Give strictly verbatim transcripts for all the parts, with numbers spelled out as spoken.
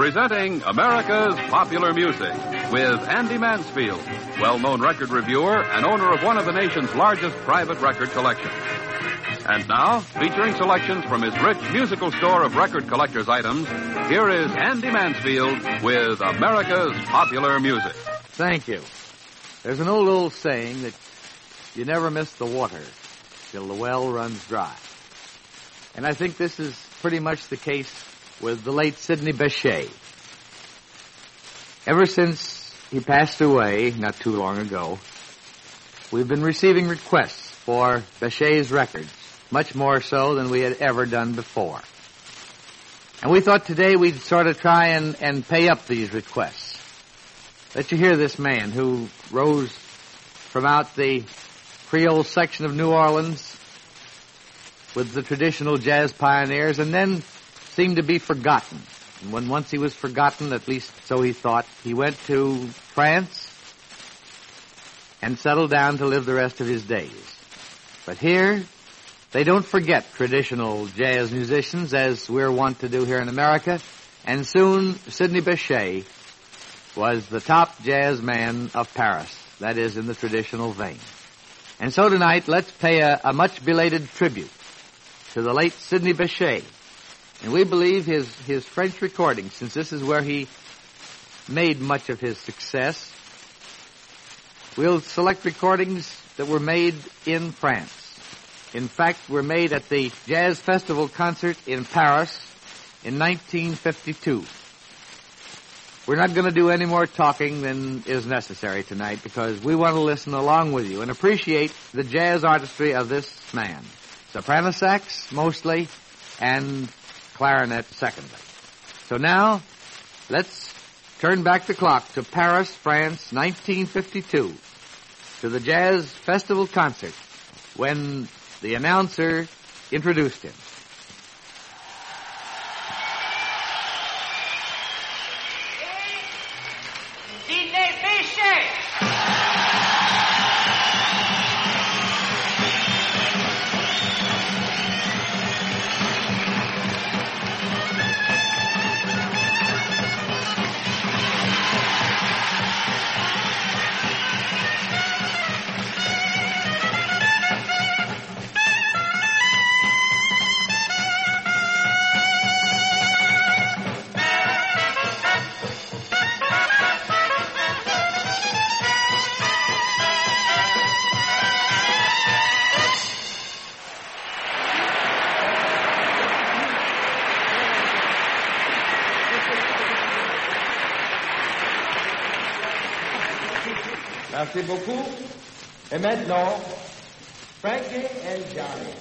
Presenting America's Popular Music with Andy Mansfield, well-known record reviewer and owner of one of the nation's largest private record collections. And now, featuring selections from his rich musical store of record collector's items, here is Andy Mansfield with America's Popular Music. Thank you. There's an old, old saying that you never miss the water till the well runs dry. And I think this is pretty much the case with the late Sidney Bechet. Ever since he passed away not too long ago, we've been receiving requests for Bechet's records, much more so than we had ever done before. And we thought today we'd sort of try and, and pay up these requests. Let you hear this man who rose from out the Creole section of New Orleans with the traditional jazz pioneers and then seemed to be forgotten. And when once he was forgotten, at least so he thought, he went to France and settled down to live the rest of his days. But here, they don't forget traditional jazz musicians, as we're wont to do here in America, and soon Sidney Bechet was the top jazz man of Paris, that is, in the traditional vein. And so tonight, let's pay a, a much belated tribute to the late Sidney Bechet. And we believe his, his French recordings, since this is where he made much of his success, we'll select recordings that were made in France. In fact, were made at the Jazz Festival concert in Paris in nineteen fifty-two. We're not going to do any more talking than is necessary tonight because we want to listen along with you and appreciate the jazz artistry of this man. Soprano sax, mostly, and clarinet, secondly. So now, let's turn back the clock to Paris, France, nineteen fifty-two, to the Jazz Festival concert, when the announcer introduced him. Sidney Bechet! Merci beaucoup. Et maintenant, Frankie and Johnny.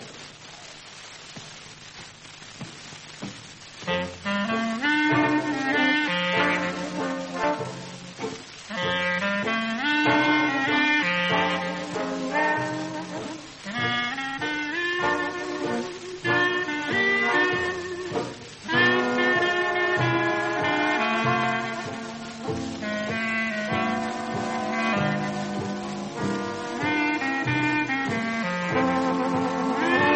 Thank you.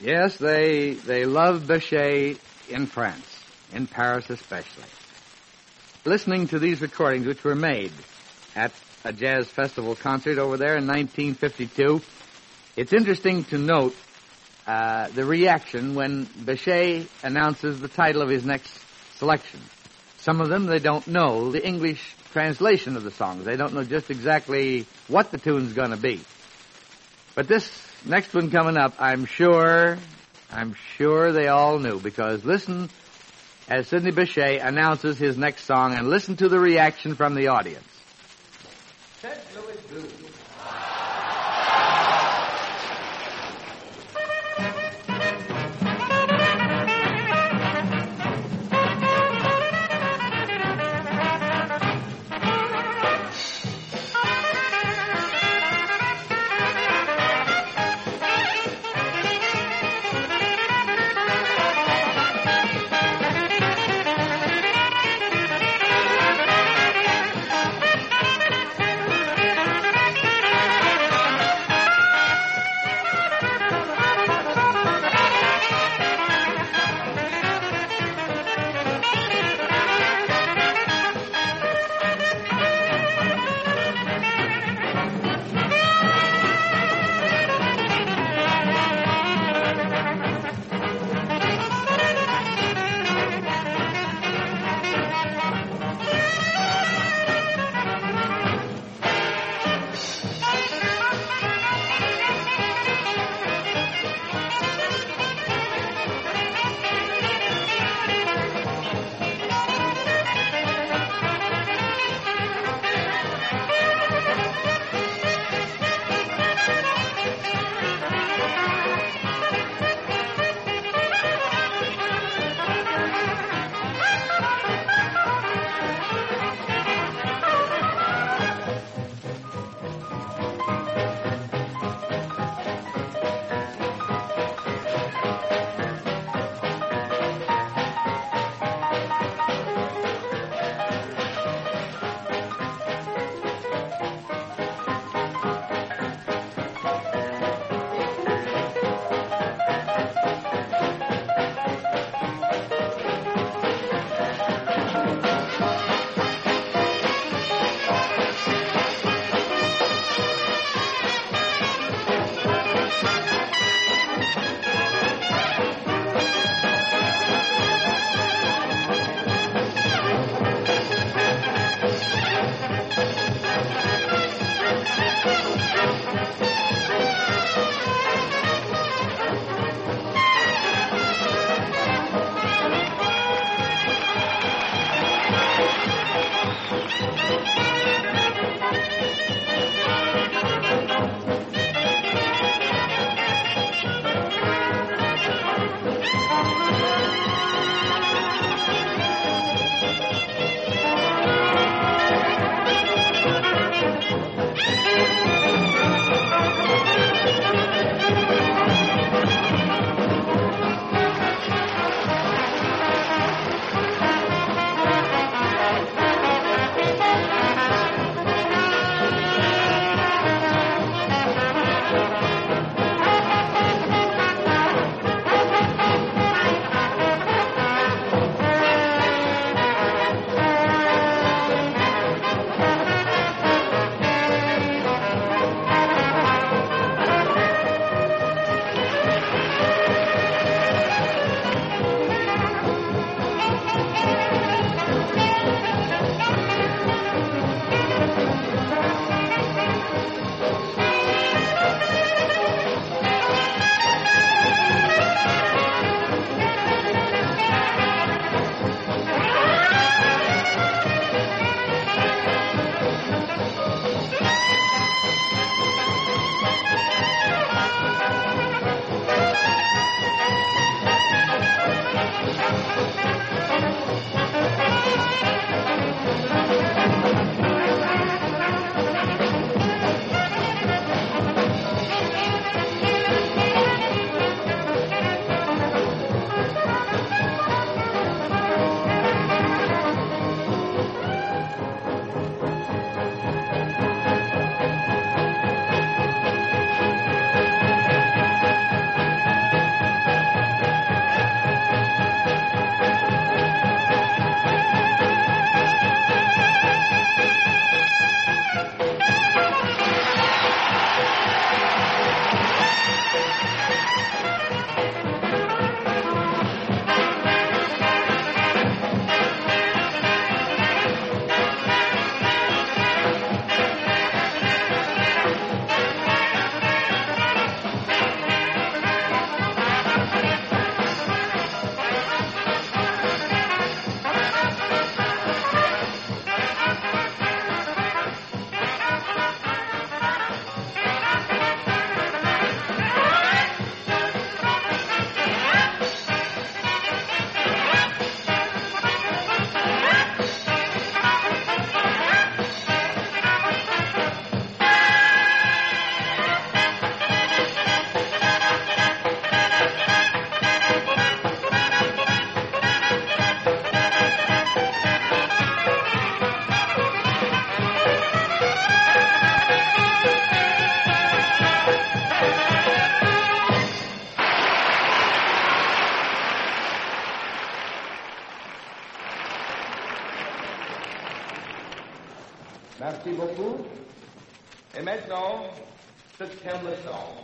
Yes, they they love Bechet in France, in Paris especially. Listening to these recordings, which were made at a jazz festival concert over there in nineteen fifty-two, it's interesting to note uh, the reaction when Bechet announces the title of his next selection. Some of them, they don't know the English translation of the songs. They don't know just exactly what the tune's going to be. But this next one coming up, I'm sure, I'm sure they all knew, because listen as Sidney Bechet announces his next song and listen to the reaction from the audience. Saint Louis Blues. Et maintenant, September Song.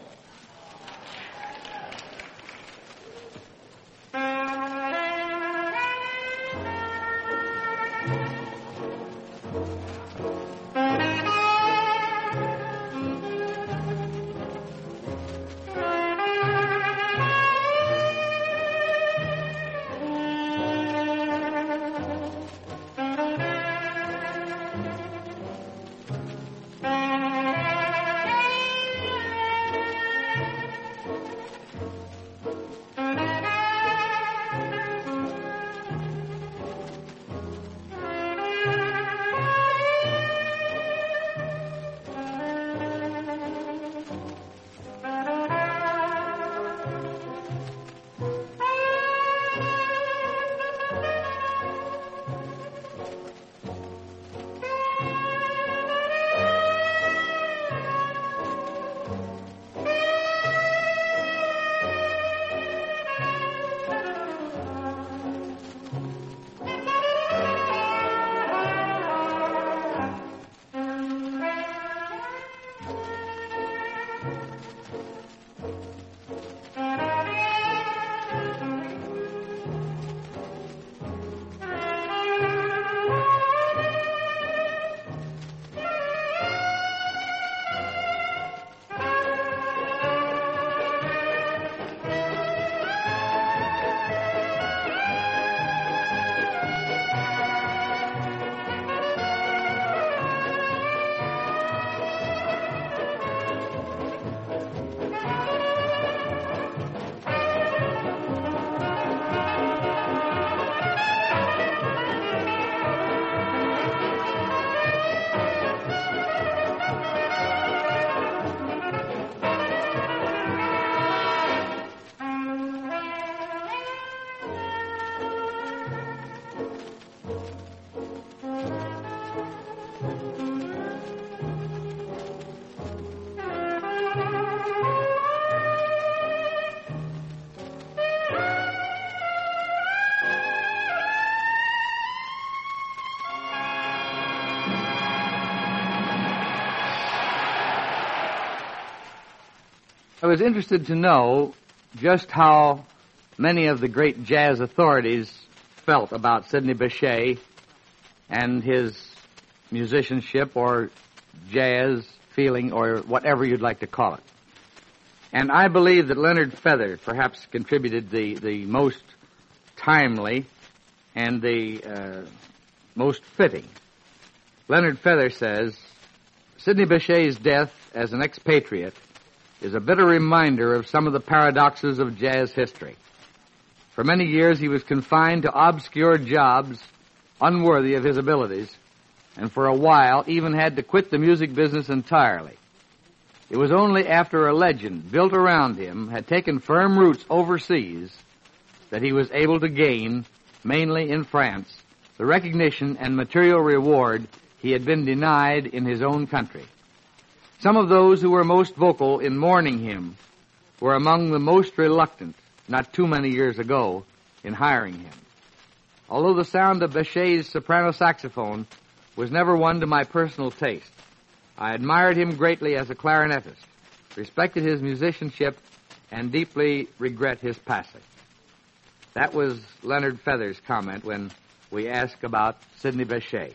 I was interested to know just how many of the great jazz authorities felt about Sidney Bechet and his musicianship or jazz feeling or whatever you'd like to call it. And I believe that Leonard Feather perhaps contributed the, the most timely and the uh, most fitting. Leonard Feather says, Sidney Bechet's death as an expatriate is a bitter reminder of some of the paradoxes of jazz history. For many years he was confined to obscure jobs unworthy of his abilities, and for a while even had to quit the music business entirely. It was only after a legend built around him had taken firm roots overseas that he was able to gain, mainly in France, the recognition and material reward he had been denied in his own country. Some of those who were most vocal in mourning him were among the most reluctant, not too many years ago, in hiring him. Although the sound of Bechet's soprano saxophone was never one to my personal taste, I admired him greatly as a clarinetist, respected his musicianship, and deeply regret his passing. That was Leonard Feather's comment when we asked about Sidney Bechet.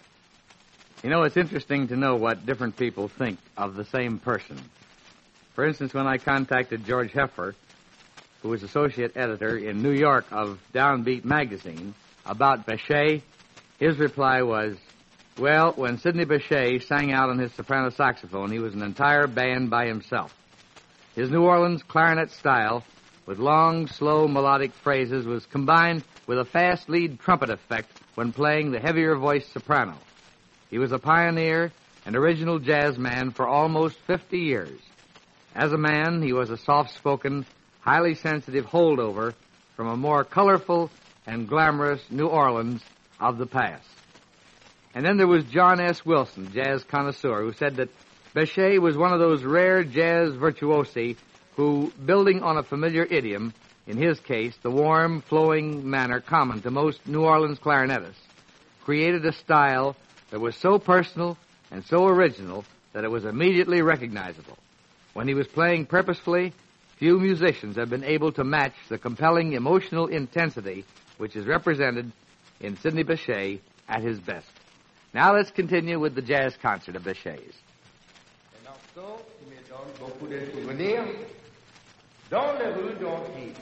You know, it's interesting to know what different people think of the same person. For instance, when I contacted George Heffer, who was associate editor in New York of Downbeat magazine, about Bechet, his reply was, well, when Sidney Bechet sang out on his soprano saxophone, he was an entire band by himself. His New Orleans clarinet style, with long, slow, melodic phrases, was combined with a fast lead trumpet effect when playing the heavier-voiced soprano. He was a pioneer and original jazz man for almost fifty years. As a man, he was a soft-spoken, highly sensitive holdover from a more colorful and glamorous New Orleans of the past. And then there was John S. Wilson, jazz connoisseur, who said that Bechet was one of those rare jazz virtuosi who, building on a familiar idiom, in his case, the warm, flowing manner common to most New Orleans clarinetists, created a style that was so personal, and so original that it was immediately recognizable. When he was playing purposefully, few musicians have been able to match the compelling emotional intensity which is represented in Sidney Bechet at his best. Now let's continue with the jazz concert of Bechet's. Et morceau qui me donne beaucoup de souvenirs, dans les rues d'Antibes.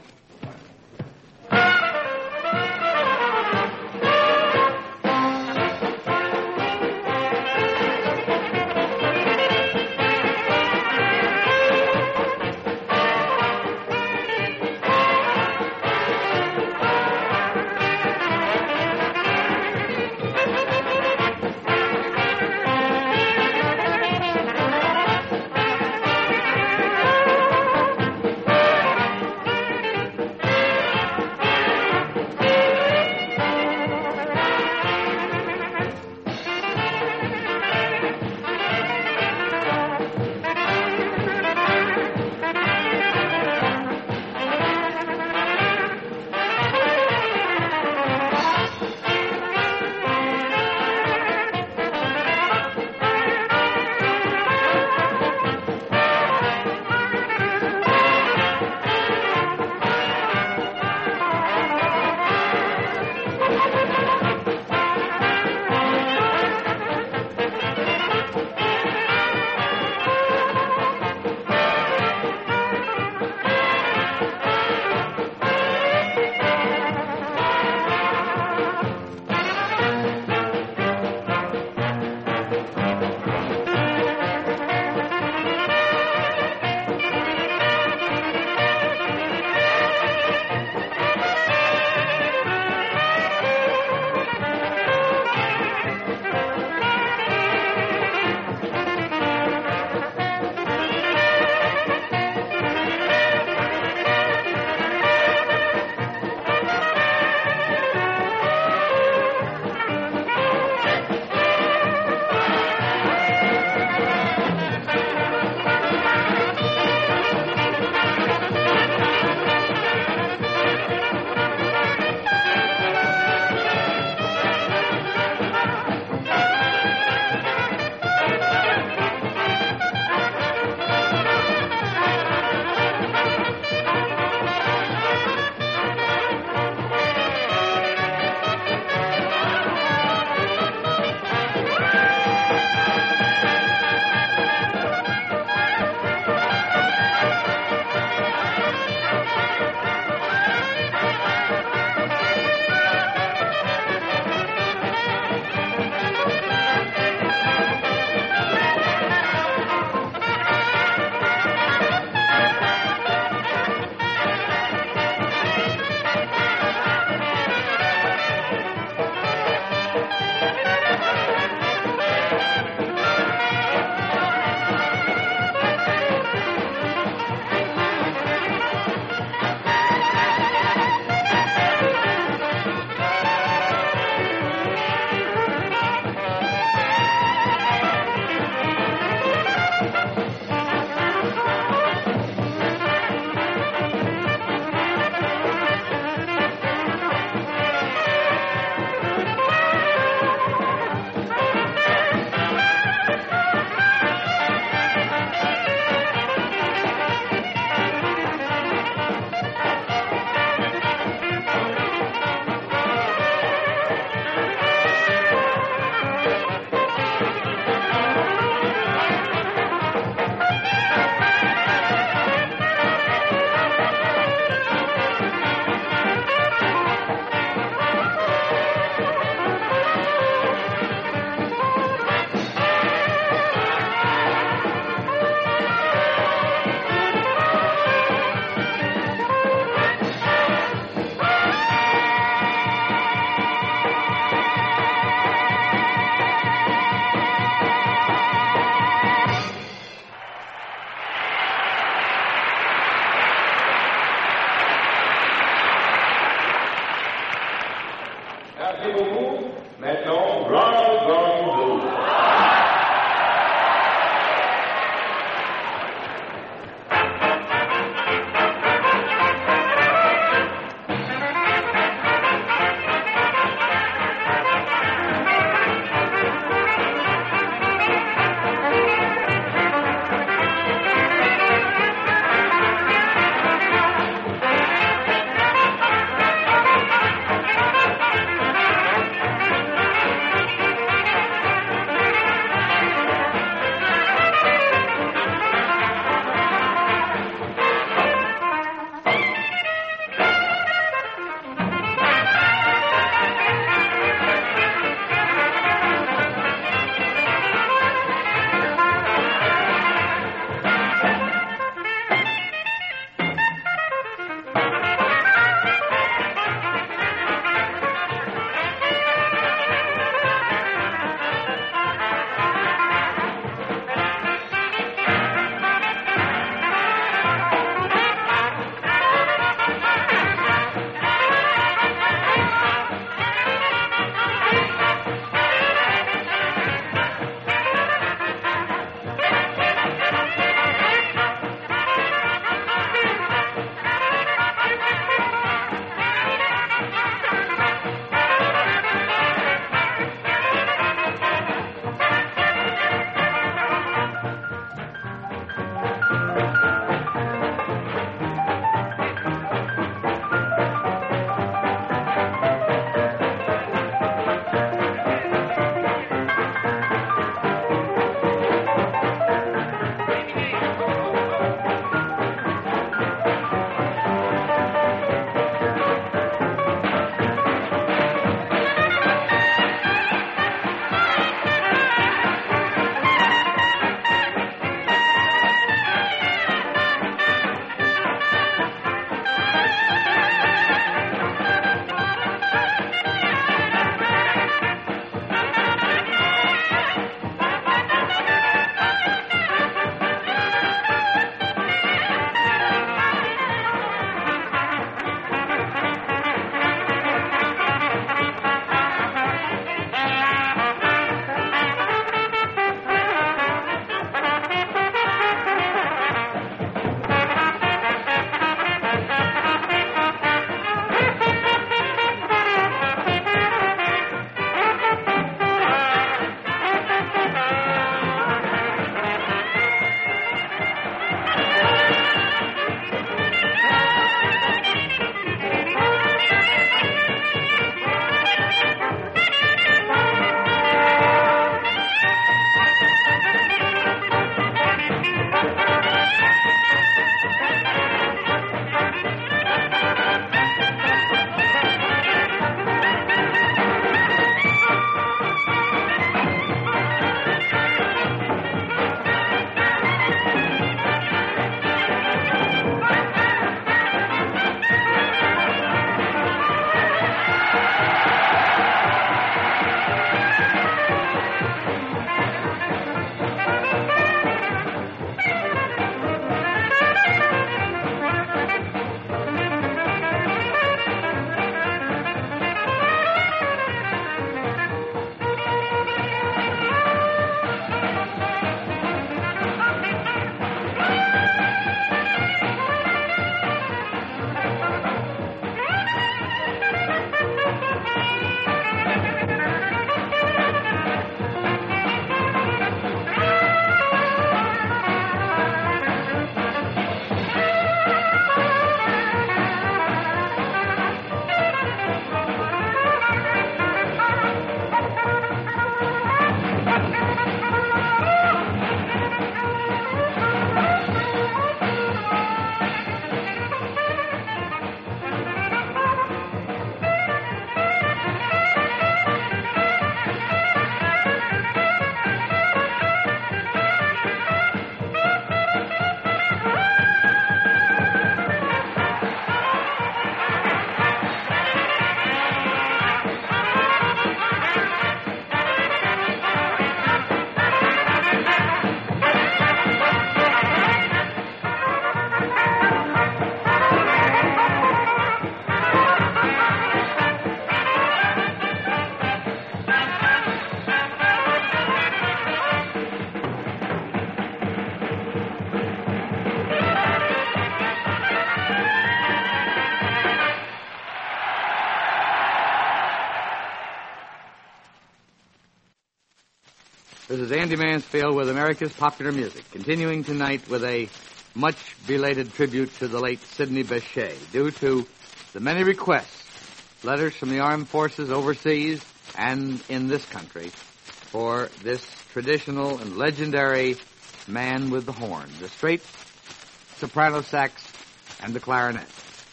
is Andy Mansfield with America's Popular Music, continuing tonight with a much belated tribute to the late Sidney Bechet, due to the many requests, letters from the armed forces overseas and in this country, for this traditional and legendary man with the horn, the straight soprano sax and the clarinet.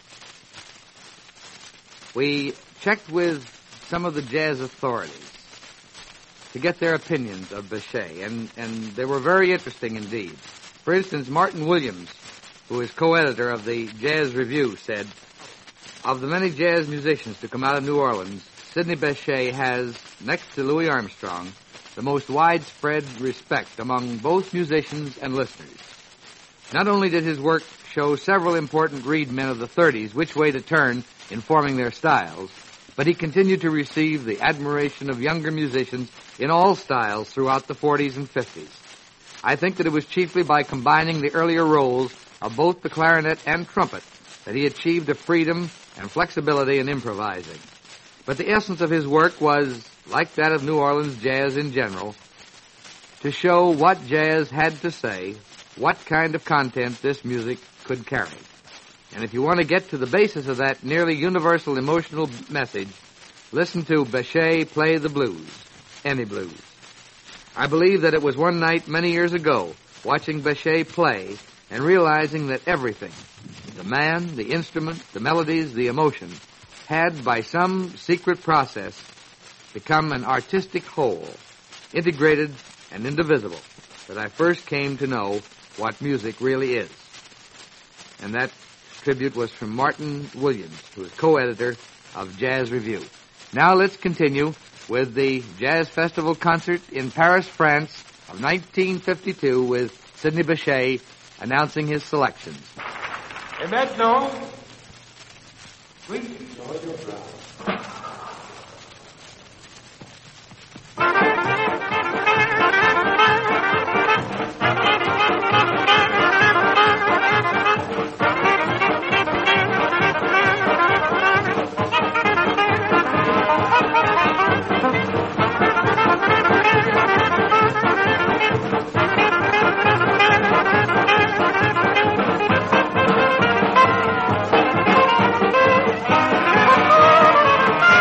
We checked with some of the jazz authorities to get their opinions of Bechet, and, and they were very interesting indeed. For instance, Martin Williams, who is co-editor of the Jazz Review, said, of the many jazz musicians to come out of New Orleans, Sidney Bechet has, next to Louis Armstrong, the most widespread respect among both musicians and listeners. Not only did his work show several important reed men of the thirties which way to turn in forming their styles, but he continued to receive the admiration of younger musicians in all styles throughout the forties and fifties. I think that it was chiefly by combining the earlier roles of both the clarinet and trumpet that he achieved a freedom and flexibility in improvising. But the essence of his work was, like that of New Orleans jazz in general, to show what jazz had to say, what kind of content this music could carry. And if you want to get to the basis of that nearly universal emotional message, listen to Bechet play the blues, any blues. I believe that it was one night many years ago, watching Bechet play and realizing that everything, the man, the instrument, the melodies, the emotion, had by some secret process become an artistic whole, integrated and indivisible, that I first came to know what music really is. And that tribute was from Martin Williams, who is co-editor of Jazz Review. Now let's continue with the Jazz Festival concert in Paris, France of nineteen fifty-two with Sidney Bechet announcing his selections. Et maintenant, oui, Thank you.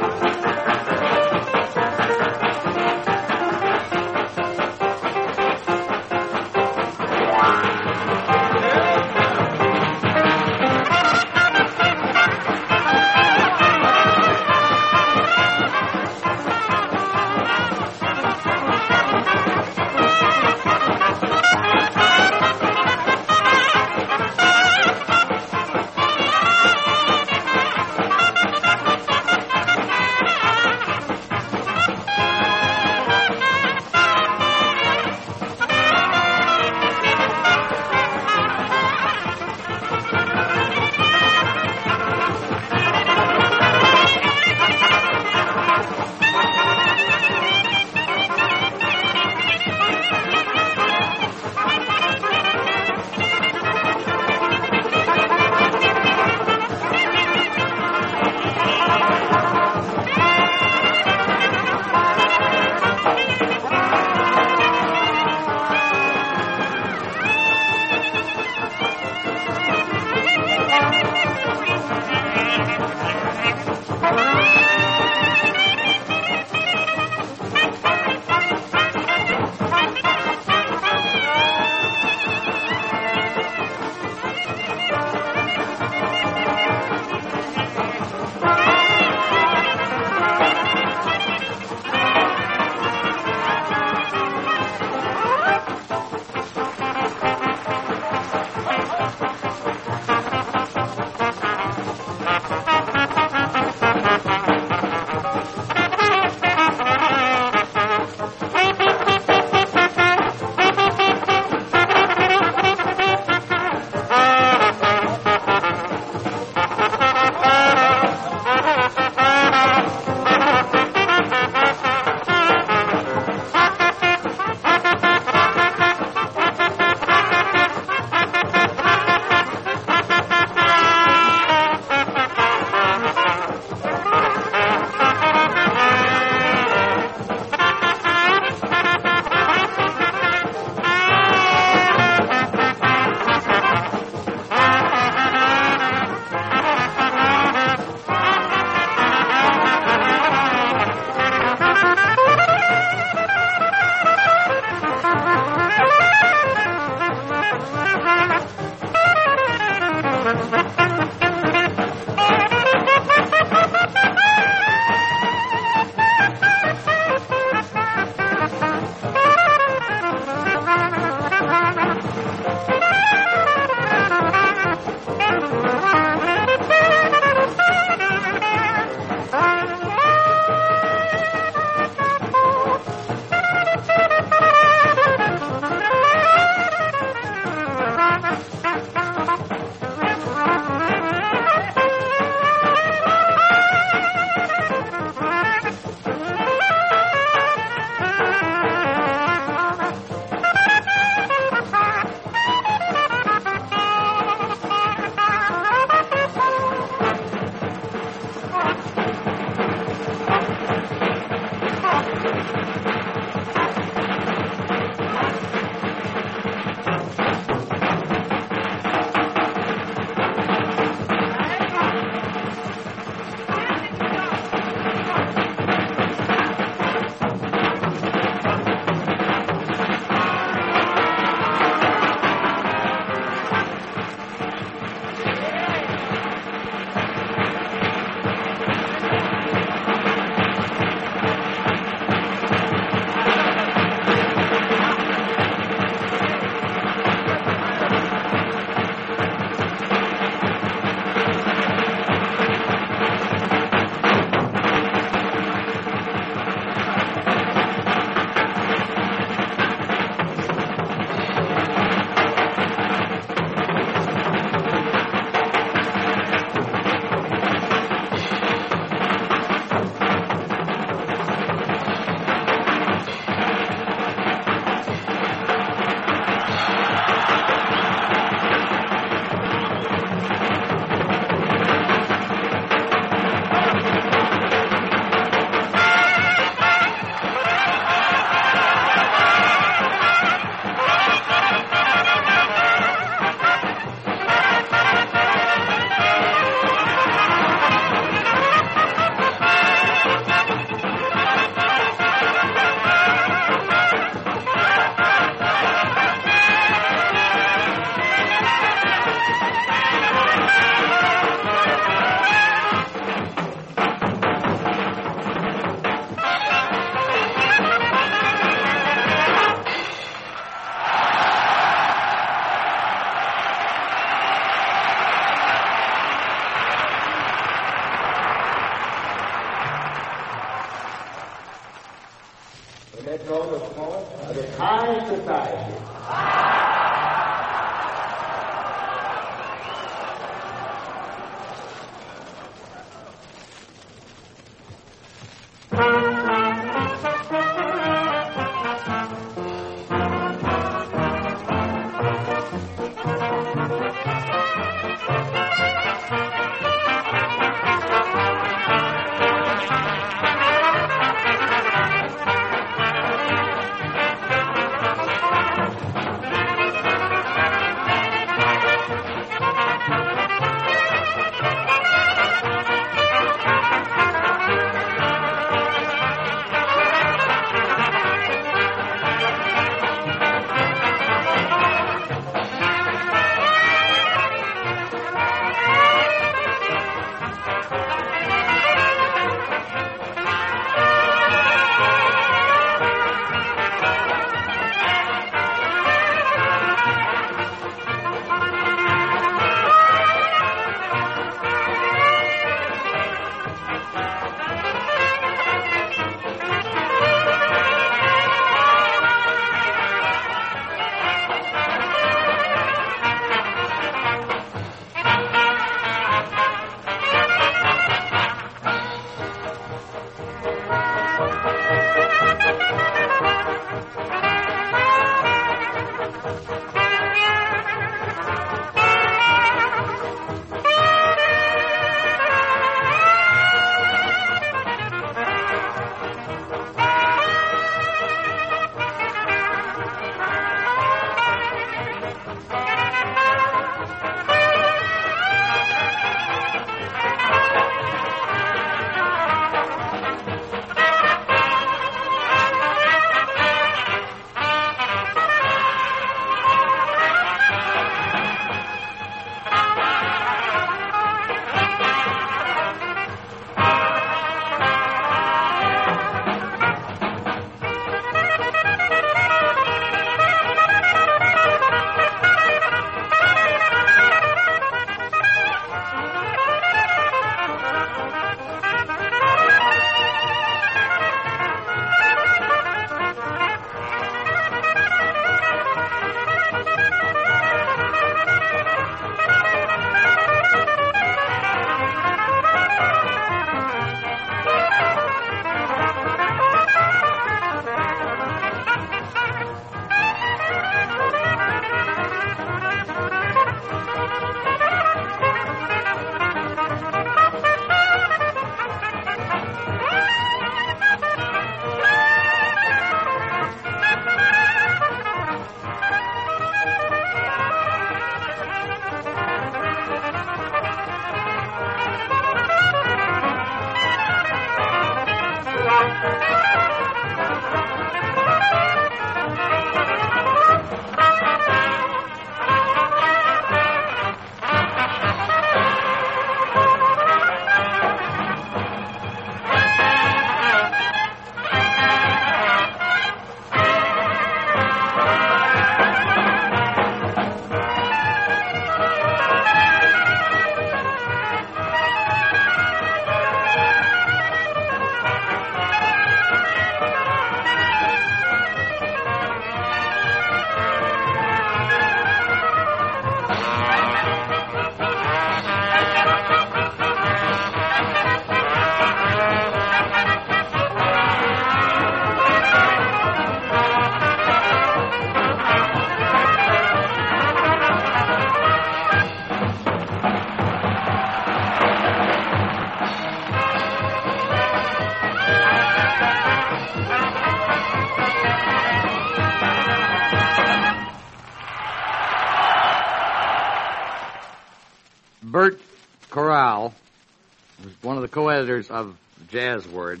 Bert Corral, who's one of the co-editors of Jazz Word,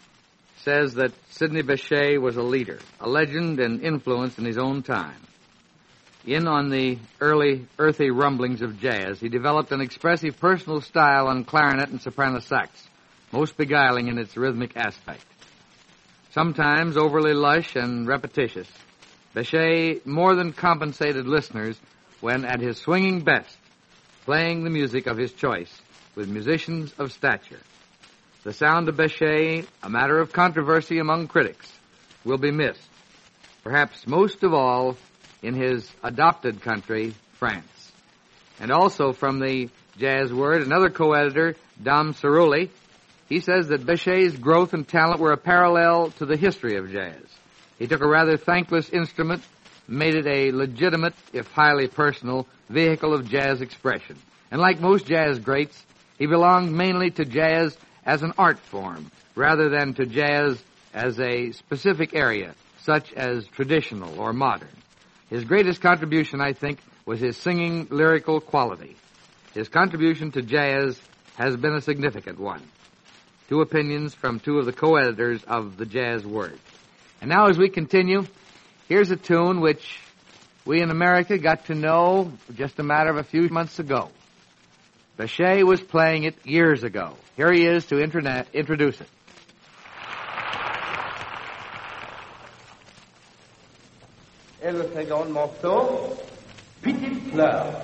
says that Sidney Bechet was a leader, a legend and influence in his own time. In on the early earthy rumblings of jazz, he developed an expressive personal style on clarinet and soprano sax, most beguiling in its rhythmic aspect. Sometimes overly lush and repetitious, Bechet more than compensated listeners when at his swinging best, playing the music of his choice with musicians of stature. The sound of Bechet, a matter of controversy among critics, will be missed, perhaps most of all in his adopted country, France. And also from the Jazz Word, another co-editor, Dom Cerulli, he says that Bechet's growth and talent were a parallel to the history of jazz. He took a rather thankless instrument, made it a legitimate, if highly personal, vehicle of jazz expression. And like most jazz greats, he belonged mainly to jazz as an art form, rather than to jazz as a specific area, such as traditional or modern. His greatest contribution, I think, was his singing lyrical quality. His contribution to jazz has been a significant one. Two opinions from two of the co-editors of the Jazz Word. And now as we continue, here's a tune which we in America got to know just a matter of a few months ago. Bechet was playing it years ago. Here he is to internet, introduce it. Et le second morceau, Petite Fleur.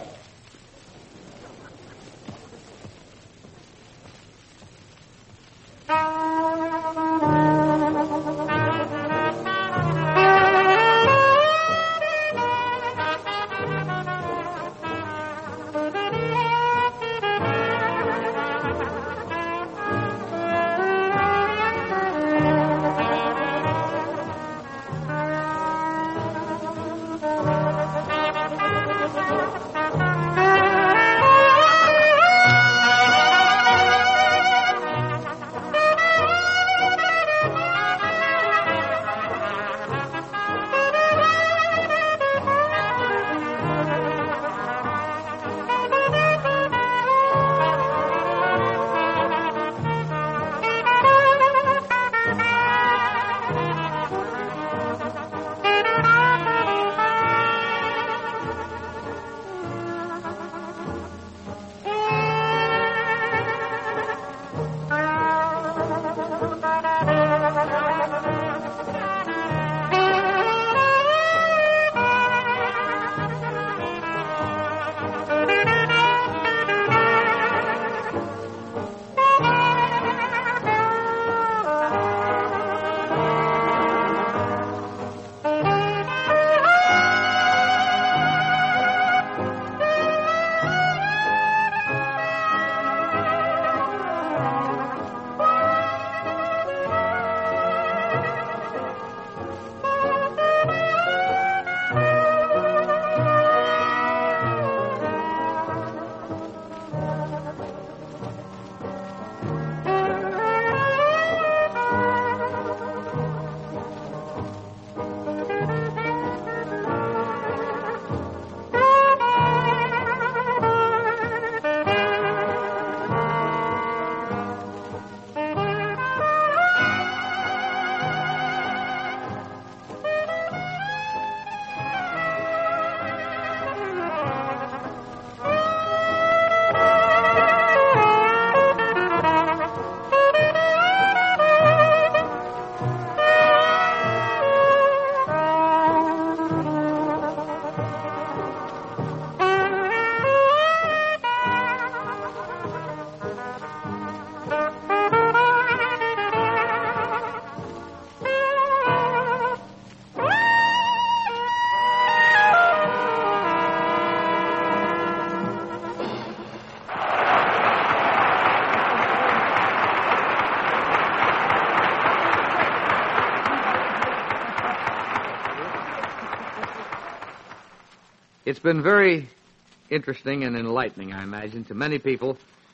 It's been very interesting and enlightening, I imagine, to many people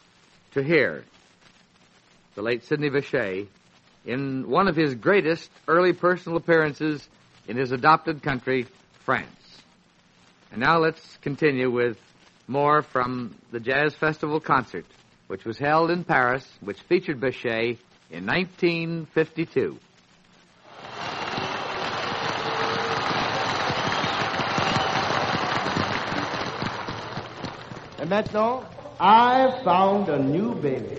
to hear the late Sidney Bechet in one of his greatest early personal appearances in his adopted country, France. And now let's continue with more from the Jazz Festival concert, which was held in Paris, which featured Bechet in nineteen fifty-two. Et maintenant, I found a new baby.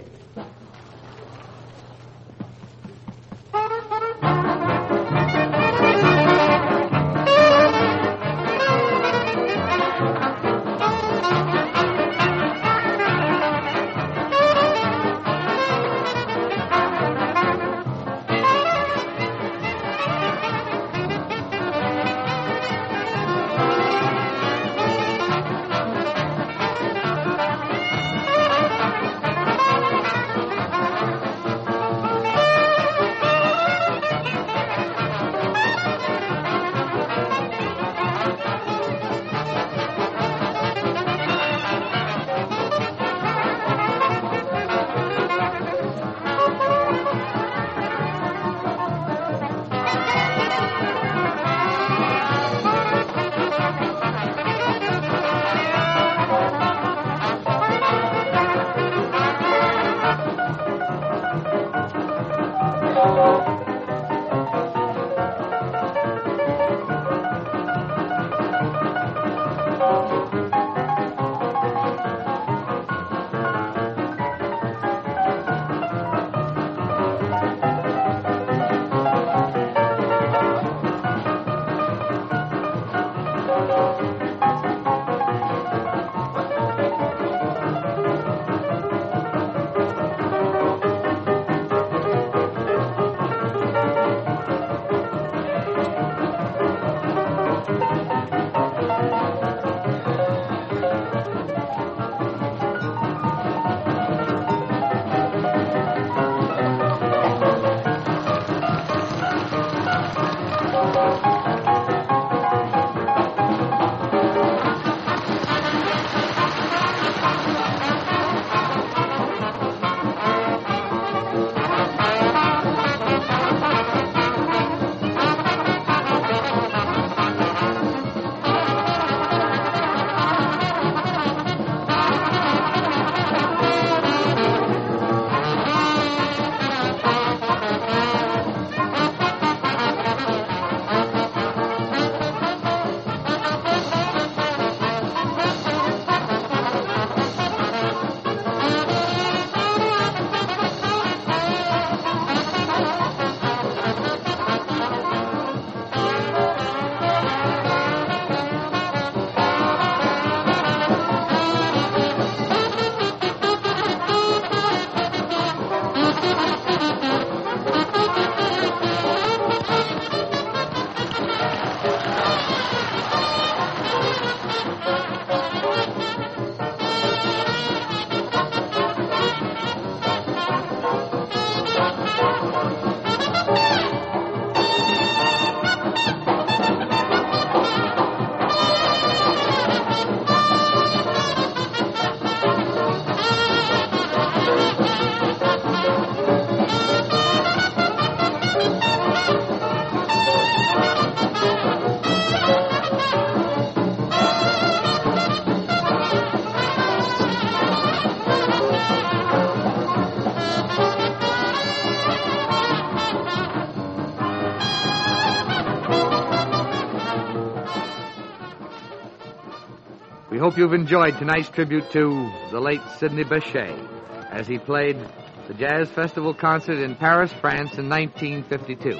We hope you've enjoyed tonight's tribute to the late Sidney Bechet as he played the Jazz Festival concert in Paris, France in nineteen fifty-two.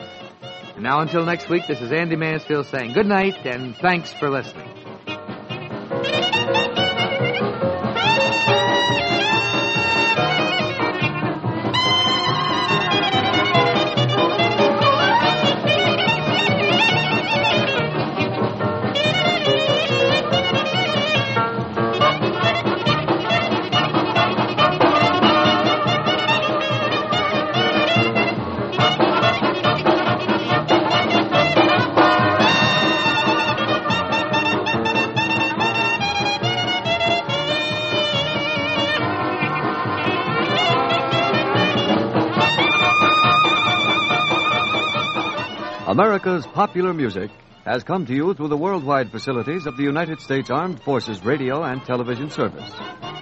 And now until next week, this is Andy Mansfield saying good night and thanks for listening. America's popular music has come to you through the worldwide facilities of the United States Armed Forces Radio and Television Service.